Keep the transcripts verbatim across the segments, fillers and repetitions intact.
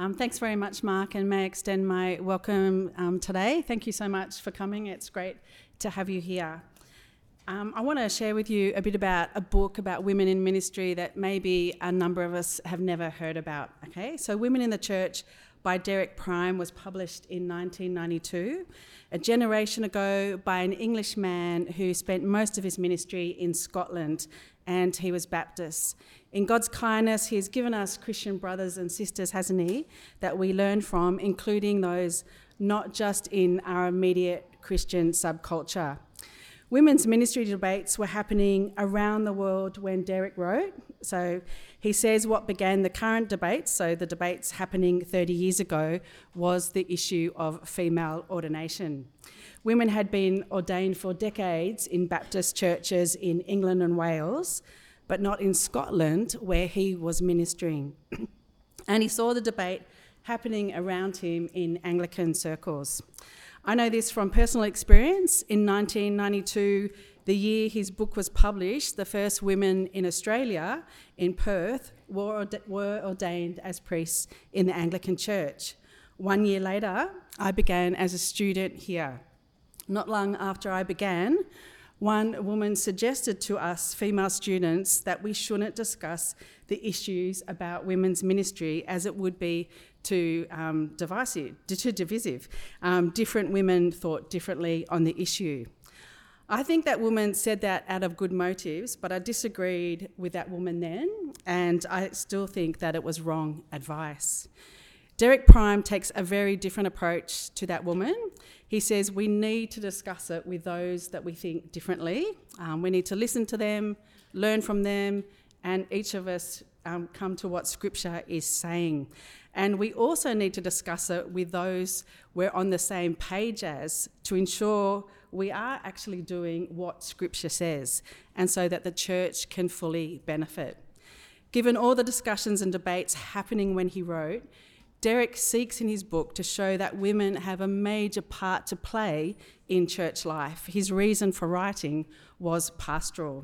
Um, thanks very much, Mark, and may I extend my welcome um, today. Thank you so much for coming. It's great to have you here. Um, I want to share with you a bit about a book about women in ministry that maybe a number of us have never heard about. Okay, so Women in the Church by Derek Prime was published in nineteen ninety-two, a generation ago, by an Englishman who spent most of his ministry in Scotland, and he was Baptist. In God's kindness, he has given us Christian brothers and sisters, hasn't he, that we learn from, including those not just in our immediate Christian subculture. Women's ministry debates were happening around the world when Derek wrote. So he says what began the current debates, so the debates happening thirty years ago, was the issue of female ordination. Women had been ordained for decades in Baptist churches in England and Wales, but not in Scotland, where he was ministering. And he saw the debate happening around him in Anglican circles. I know this from personal experience. In nineteen ninety-two, the year his book was published, the first women in Australia, in Perth, were, were ordained as priests in the Anglican Church. One year later, I began as a student here. Not long after I began, one woman suggested to us female students that we shouldn't discuss the issues about women's ministry, as it would be too um, divisive. Too divisive. Um, different women thought differently on the issue. I think that woman said that out of good motives, but I disagreed with that woman then, and I still think that it was wrong advice. Derek Prime takes a very different approach to that woman. He says we need to discuss it with those that we think differently. Um, we need to listen to them, learn from them, and each of us um, come to what Scripture is saying. And we also need to discuss it with those we're on the same page as, to ensure we are actually doing what Scripture says, and so that the church can fully benefit. Given all the discussions and debates happening when he wrote, Derek seeks in his book to show that women have a major part to play in church life. His reason for writing was pastoral.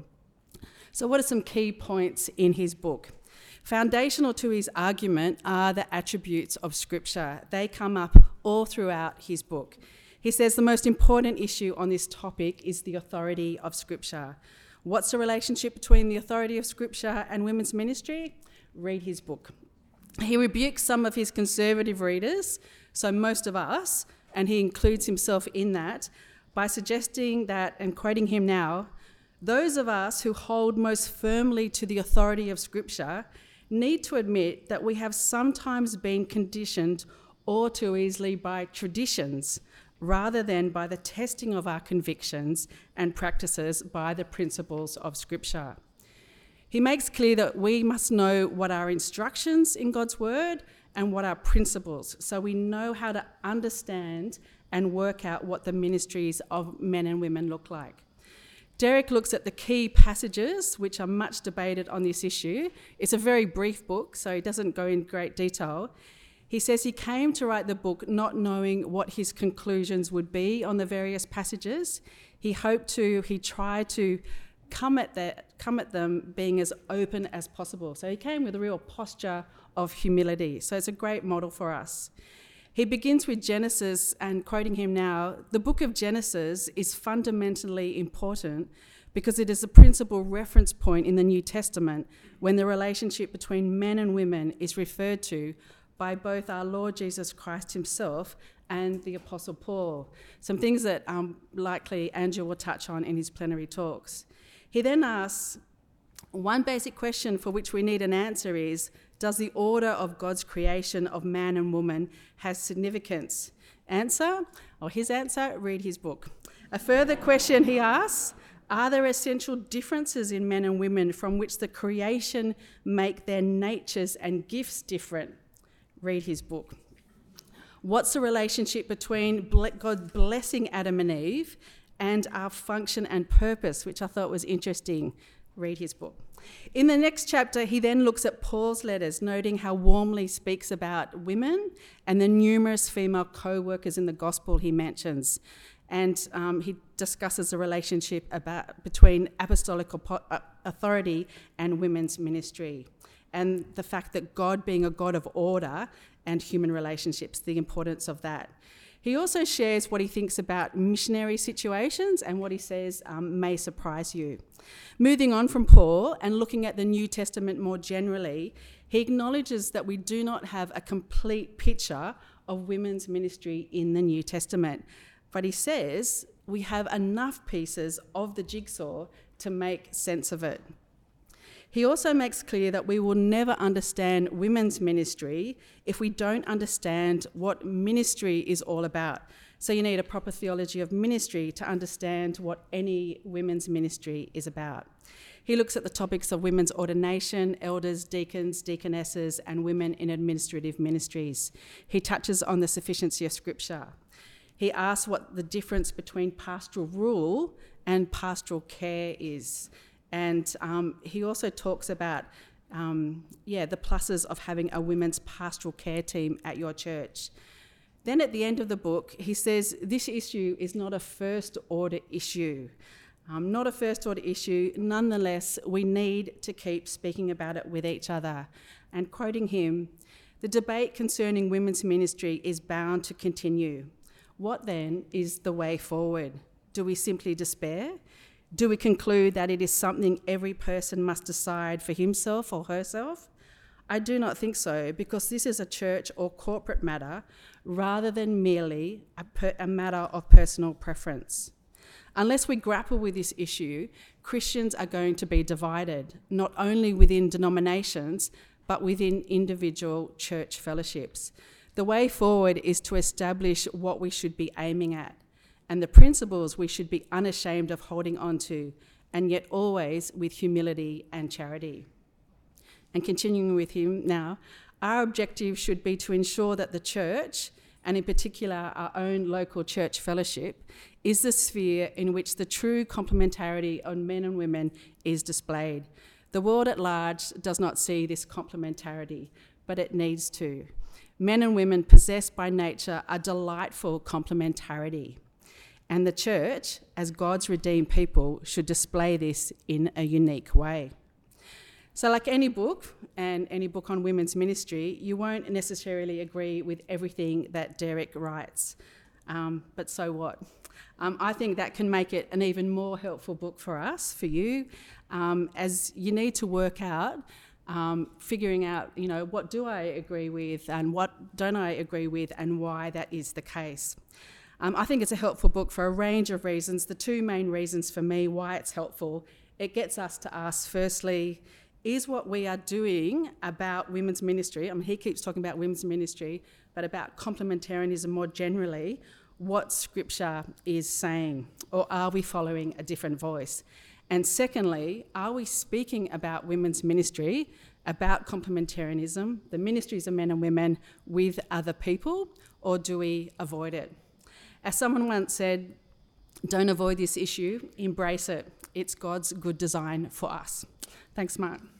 So what are some key points in his book? Foundational to his argument are the attributes of Scripture. They come up all throughout his book. He says the most important issue on this topic is the authority of Scripture. What's the relationship between the authority of Scripture and women's ministry? Read his book. He rebukes some of his conservative readers, so most of us, and he includes himself in that, by suggesting that, and quoting him now, those of us who hold most firmly to the authority of Scripture need to admit that we have sometimes been conditioned all too easily by traditions, rather than by the testing of our convictions and practices by the principles of Scripture. He makes clear that we must know what our instructions in God's word and what our principles, so we know how to understand and work out what the ministries of men and women look like. Derek looks at the key passages, which are much debated on this issue. It's a very brief book, so he doesn't go in great detail. He says he came to write the book not knowing what his conclusions would be on the various passages. He hoped to, he tried to come at that, come at them being as open as possible. So he came with a real posture of humility. So it's a great model for us. He begins with Genesis, and quoting him now, the book of Genesis is fundamentally important because it is a principal reference point in the New Testament when the relationship between men and women is referred to by both our Lord Jesus Christ himself and the Apostle Paul. Some things that um, likely Andrew will touch on in his plenary talks. He then asks, one basic question for which we need an answer is, does the order of God's creation of man and woman have significance? Answer, or his answer, read his book. A further question he asks, are there essential differences in men and women from which the creation make their natures and gifts different? Read his book. What's the relationship between God blessing Adam and Eve and our function and purpose, which I thought was interesting? Read his book. In the next chapter, he then looks at Paul's letters, noting how warmly he speaks about women and the numerous female co-workers in the gospel he mentions. And um, he discusses the relationship about, between apostolic authority and women's ministry, and the fact that God, being a God of order and human relationships, the importance of that. He also shares what he thinks about missionary situations and what he says um, may surprise you. Moving on from Paul and looking at the New Testament more generally, he acknowledges that we do not have a complete picture of women's ministry in the New Testament. But he says we have enough pieces of the jigsaw to make sense of it. He also makes clear that we will never understand women's ministry if we don't understand what ministry is all about. So you need a proper theology of ministry to understand what any women's ministry is about. He looks at the topics of women's ordination, elders, deacons, deaconesses, and women in administrative ministries. He touches on the sufficiency of Scripture. He asks what the difference between pastoral rule and pastoral care is. And um, he also talks about, um, yeah, the pluses of having a women's pastoral care team at your church. Then at the end of the book, he says this issue is not a first order issue. Um, not a first order issue. Nonetheless, we need to keep speaking about it with each other. And quoting him, the debate concerning women's ministry is bound to continue. What then is the way forward? Do we simply despair? Do we conclude that it is something every person must decide for himself or herself? I do not think so, because this is a church or corporate matter rather than merely a, per- a matter of personal preference. Unless we grapple with this issue, Christians are going to be divided, not only within denominations, but within individual church fellowships. The way forward is to establish what we should be aiming at and the principles we should be unashamed of holding on to, and yet always with humility and charity. And continuing with him now, our objective should be to ensure that the church, and in particular our own local church fellowship, is the sphere in which the true complementarity of men and women is displayed. The world at large does not see this complementarity, but it needs to. Men and women possess by nature a delightful complementarity. And the church, as God's redeemed people, should display this in a unique way. So like any book, and any book on women's ministry, you won't necessarily agree with everything that Derek writes. Um, but so what? Um, I think that can make it an even more helpful book for us, for you, um, as you need to work out, um, figuring out, you know, what do I agree with and what don't I agree with and why that is the case. Um, I think it's a helpful book for a range of reasons. The two main reasons for me why it's helpful, it gets us to ask, firstly, is what we are doing about women's ministry, I mean, he keeps talking about women's ministry, but about complementarianism more generally, what Scripture is saying, or are we following a different voice? And secondly, are we speaking about women's ministry, about complementarianism, the ministries of men and women with other people, or do we avoid it? As someone once said, don't avoid this issue, embrace it. It's God's good design for us. Thanks, Mark.